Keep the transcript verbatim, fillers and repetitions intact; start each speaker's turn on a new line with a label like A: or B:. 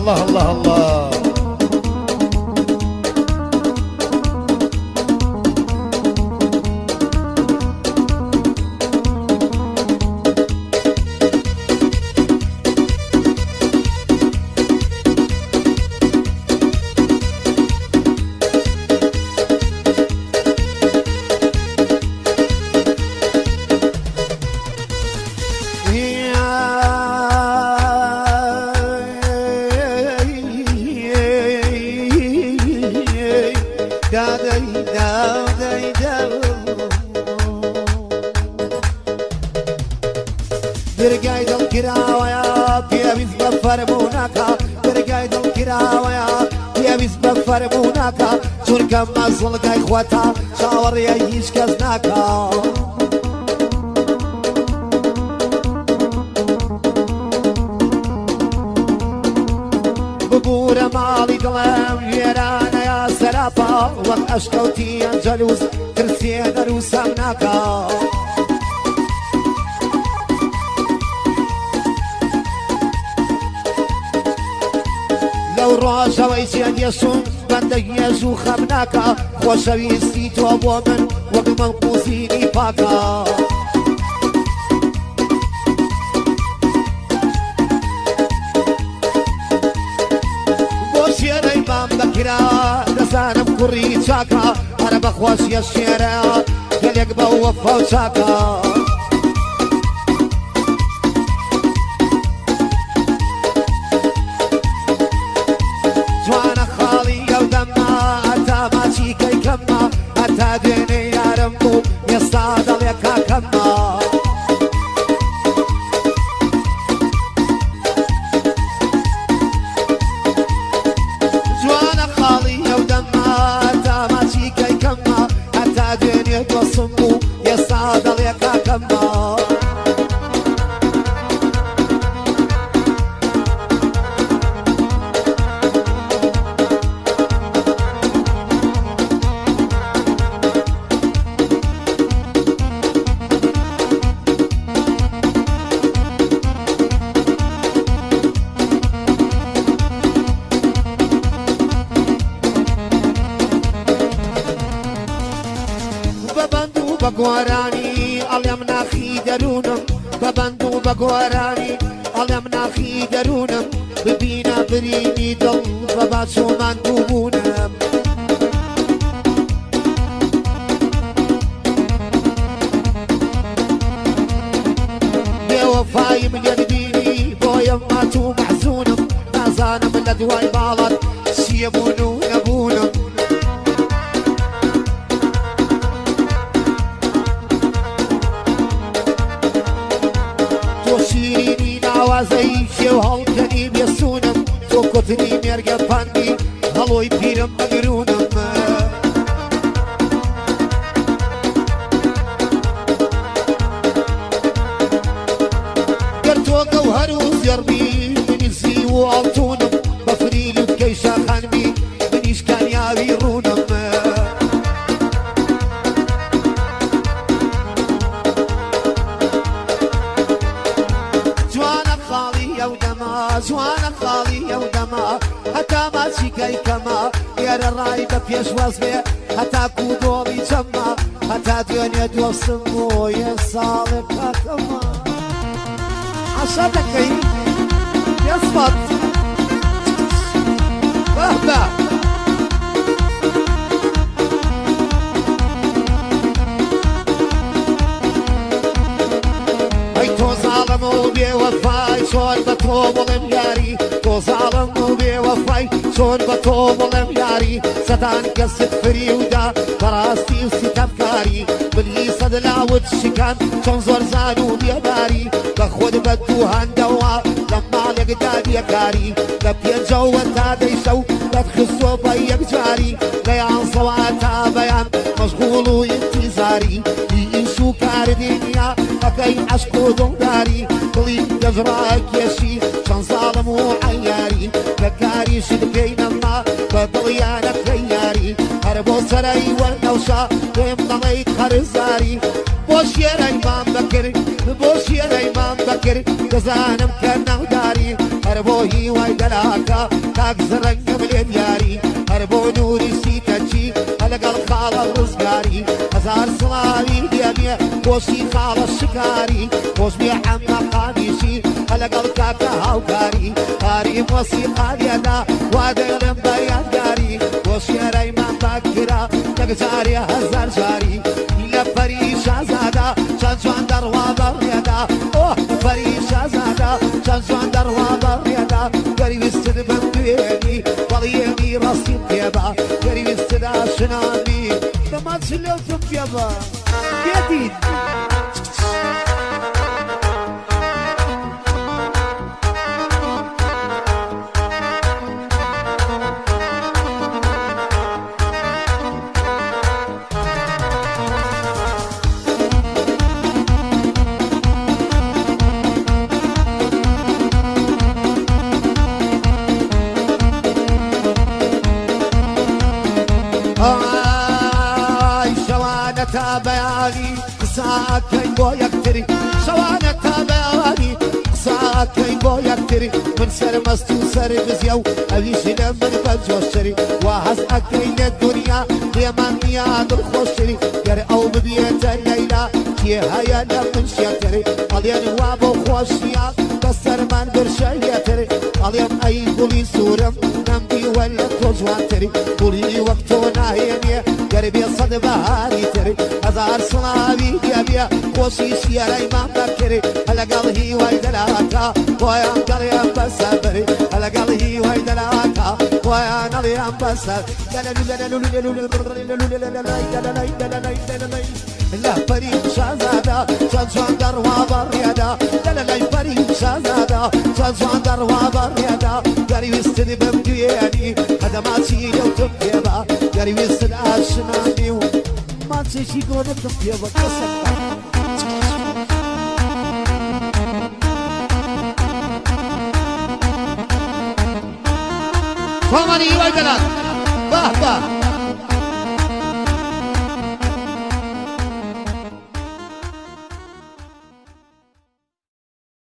A: الله الله الله برقايد الكراوية بيا بيزبط فرموناكا برقايد الكراوية بيا بيزبط فرموناكا شركة مزلقة إخوتا شاور يعيش كزناكا ببورة مالي قلم جيرانا يا سرابا وقت أشكوتي أنجلوس ترسي دروس أمناكا لو راجع ويسيان يسون بندق يزو خمناكا خوشويستي تو بومن وقمن قوزيني باكا بوشي انا امام بكرا دسانم كوري شاكا انا بخوش يا الشيرا يليق بوفا وشاكا ديني يا رمو يصعد لك كما جوانا خالية ودمها تاماشي كي كما حتى ديني توصمو يصعد لك كما بقواراني اليمنا خي درونم ببندو بقواراني اليمنا خي درونم ببينا بريني دل بباسو من دوبونم بوفاي من يدبيني بويا ماتو محزونم نازانم لدواي بالات سيبونو نبونم شيريني نعوازي شو هالكني بيسونم تو كتني مرقى باندي هلوي بيرم مقرونم قرتو قوهر وزيربي من الزي وعلتونم بفريلو كيشا خانبي من إشكان يابي رونم جوانا خالية ودما حتى ما شكاي كما يا الرايبة بيش وزبي حتى كودولي جمع حتى دنيا دوسمو يصالك كما عشانك اي يصفت بهبه ظالم بوفاي شون بطوبلم ياري تو ظالم بوفاي شون بطوبلم ياري ستان قصة فريودا براستي وستفكاري بلي صد لاود شكان شون زور زانو بيداري بخود بدو هندوا لما لقداد يكاري لبيا جو تادي شو بتخصو بيك جاري ليان صواتا بيان مشغول وانتظاري يشو كار دنيا أكاي عشقو داري قلي يجراك يشي شان ظالم وعياري بكاري شدكينا ما بدليانا خياري هربو سراي والنوشا ويمضليت خرزاري بوش يا ريمان بكر بوش يا ريمان بكر كزانم كان داري هربوهي ويدلاكا تاكزر قبل دياري هربو نوري سيتجي هلقى الخالة الرزقاري هزار صلالي ديامي بوشي خالة الشكاري بوش بيحمى قاميشي هلقى الكاكا هاوكاري هاري موسيقى لينا وادلم بيان داري بوش يا ريمان باكرا تقجاري هزار جاري إلا فريشة زادا شان در وادر يدا اوه فريشة زادا شان در وادر يدا قريب استدبن دويني واليمي راسي بيبا قريب استدا شنامي لما تشلوتم بيبا جديد آی شوانه بياني ساعة كي بو يكتري شوانه بياني ساعة كي بو يكتري من سر مستو سر بزيو أبيش لمن بجوشري وحز أكرين الدنيا لمن مياد الخوشري يري أو ببيت الليلة كي هيا لمن شيتري عليان وابو خوشيا بسر من برشيتري عليان أي قولي سورم نمدي ولا توجوان قولي وقتنا هيني قربي صد بهاري تري هزار صلابي ديابيا خوشي شيري ما بكري هلا قلهي ويدلاتا ويا قليا بسابري هلا قلهي ويدلاتا ويا نليا بساب لا فريق شازادا شان در وابر يدا لا لا فريق شازادا شان در وابر يدا قريب استدي بمدياني هذا ما تشيل وتبيبا قريب استدي عشناني ما تشيل وتبيبا كسر فماني ويدلات باه باه